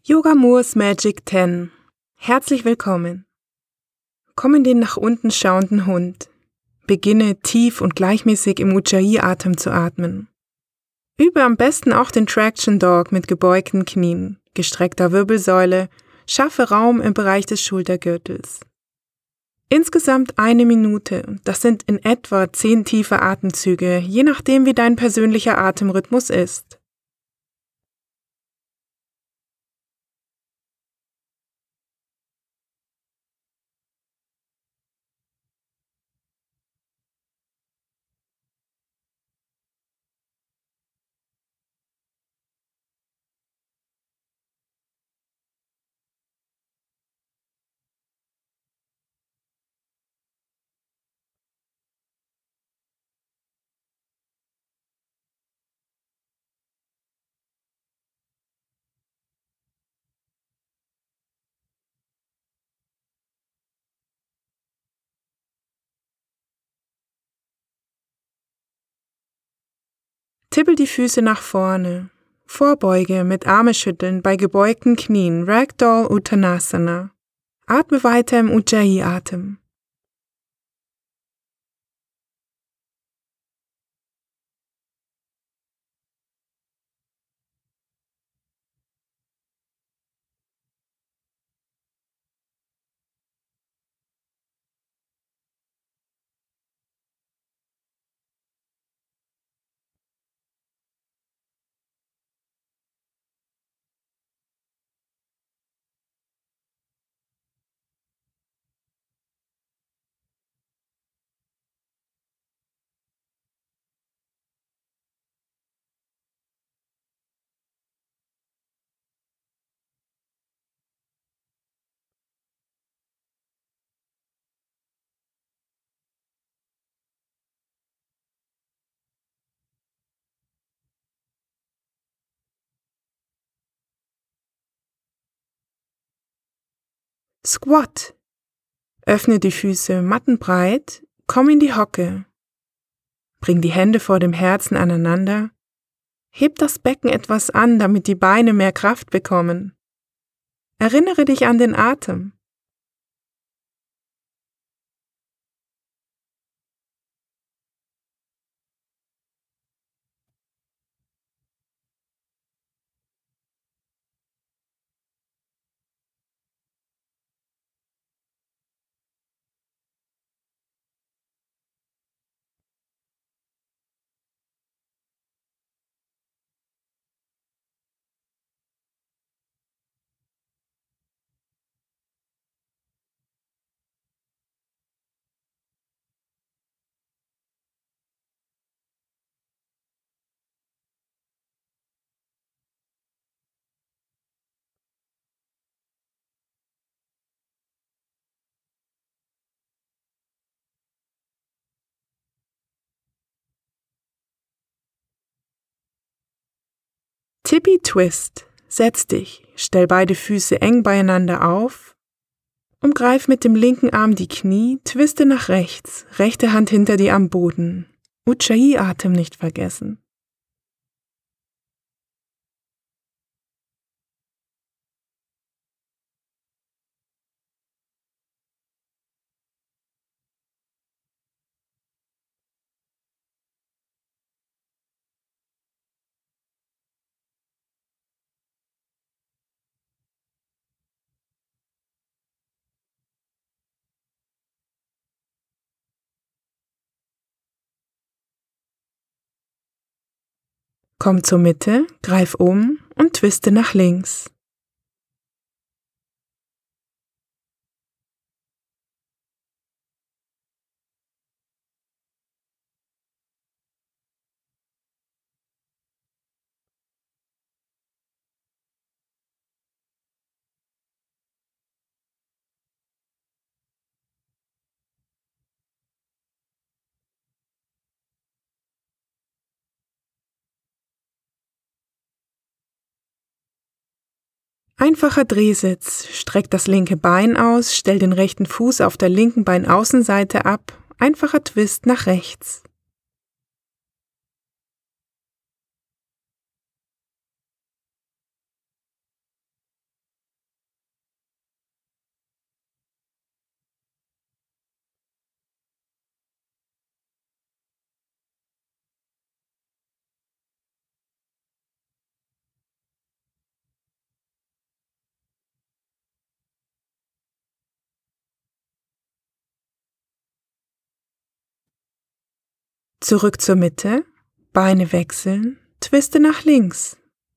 Yoga Moors Magic 10. Herzlich willkommen. Komm in den nach unten schauenden Hund. Beginne tief und gleichmäßig im Ujjayi-Atem zu atmen. Übe am besten auch den Traction Dog mit gebeugten Knien, gestreckter Wirbelsäule, schaffe Raum im Bereich des Schultergürtels. Insgesamt 1 Minute, das sind in etwa 10 tiefe Atemzüge, je nachdem wie dein persönlicher Atemrhythmus ist. Tippel die Füße nach vorne. Vorbeuge mit Arme schütteln bei gebeugten Knien, Ragdoll Uttanasana. Atme weiter im Ujjayi-Atem. Squat. Öffne die Füße mattenbreit, komm in die Hocke. Bring die Hände vor dem Herzen aneinander. Heb das Becken etwas an, damit die Beine mehr Kraft bekommen. Erinnere dich an den Atem. Tippy Twist. Setz dich, stell beide Füße eng beieinander auf, umgreif mit dem linken Arm die Knie, twiste nach rechts, rechte Hand hinter dir am Boden. Ujjayi-Atem nicht vergessen. Komm zur Mitte, greif um und twiste nach links. Einfacher Drehsitz. Streck das linke Bein aus, stell den rechten Fuß auf der linken Beinaußenseite ab. Einfacher Twist nach rechts. Zurück zur Mitte, Beine wechseln, twiste nach links.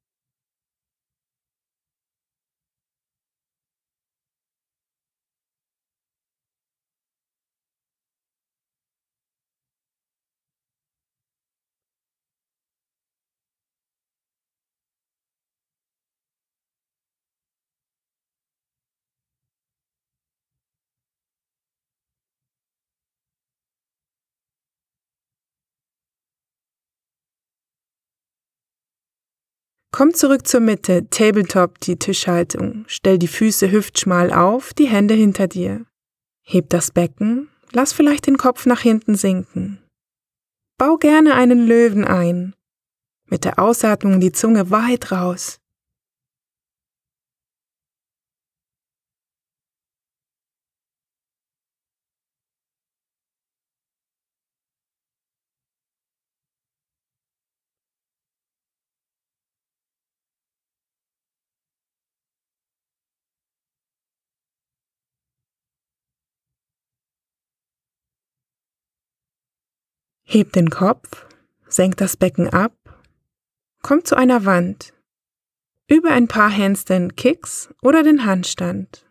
Komm zurück zur Mitte, Tabletop, die Tischhaltung. Stell die Füße hüftschmal auf, die Hände hinter dir. Heb das Becken, lass vielleicht den Kopf nach hinten sinken. Bau gerne einen Löwen ein. Mit der Ausatmung die Zunge weit raus. Heb den Kopf, senk das Becken ab, komm zu einer Wand. Übe ein paar Handstand Kicks oder den Handstand.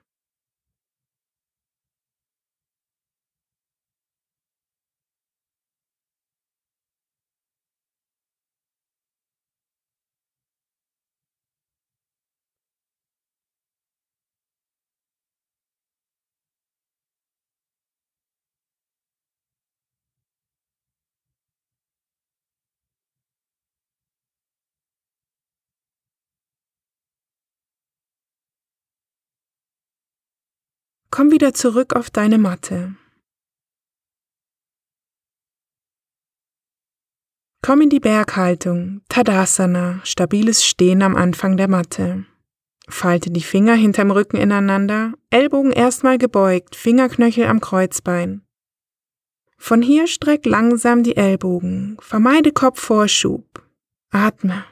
Komm wieder zurück auf deine Matte. Komm in die Berghaltung, Tadasana, stabiles Stehen am Anfang der Matte. Falte die Finger hinterm Rücken ineinander, Ellbogen erstmal gebeugt, Fingerknöchel am Kreuzbein. Von hier streck langsam die Ellbogen, vermeide Kopfvorschub. Atme.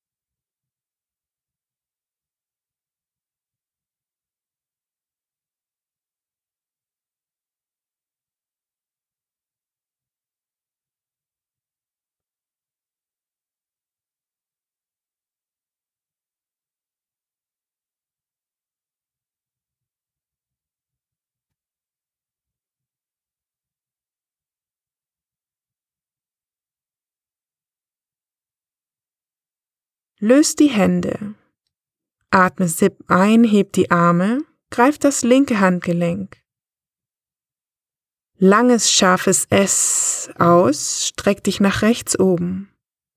Löst die Hände. Atme Sip ein, heb die Arme, greif das linke Handgelenk. Langes, scharfes S aus, streck dich nach rechts oben.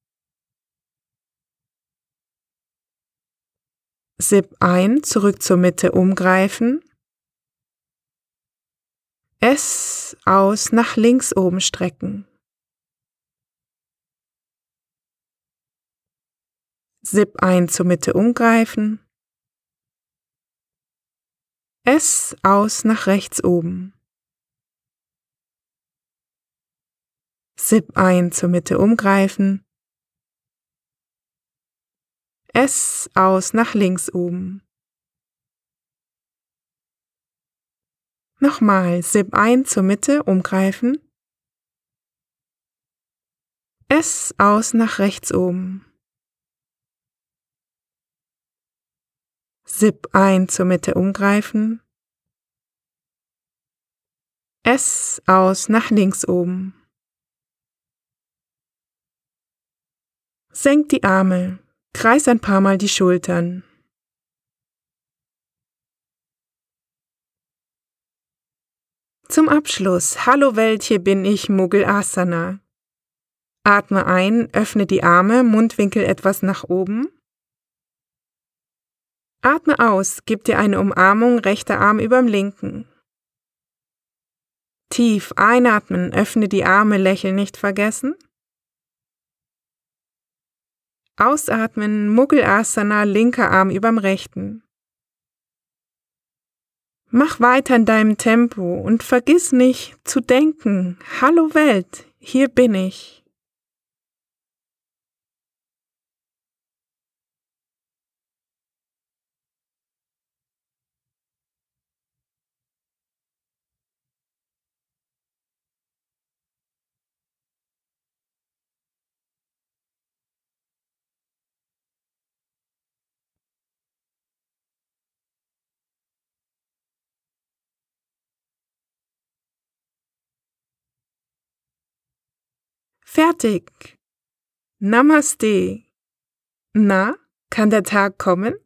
Sip ein, zurück zur Mitte umgreifen. S aus, nach links oben strecken. Sip ein, zur Mitte umgreifen. S aus, nach rechts oben. Sip ein, zur Mitte umgreifen. S aus, nach links oben. Nochmal, Sip ein, zur Mitte umgreifen. S aus, nach rechts oben. Sip ein, zur Mitte umgreifen. S aus, nach links oben. Senk die Arme, kreis ein paar Mal die Schultern. Zum Abschluss, Hallo Welt, hier bin ich, Mugalasana. Atme ein, öffne die Arme, Mundwinkel etwas nach oben. Atme aus, gib dir eine Umarmung, rechter Arm überm linken. Tief einatmen, öffne die Arme, Lächeln nicht vergessen. Ausatmen, Mugalasana, linker Arm überm rechten. Mach weiter in deinem Tempo und vergiss nicht zu denken, Hallo Welt, hier bin ich. Fertig. Namaste. Na, kann der Tag kommen?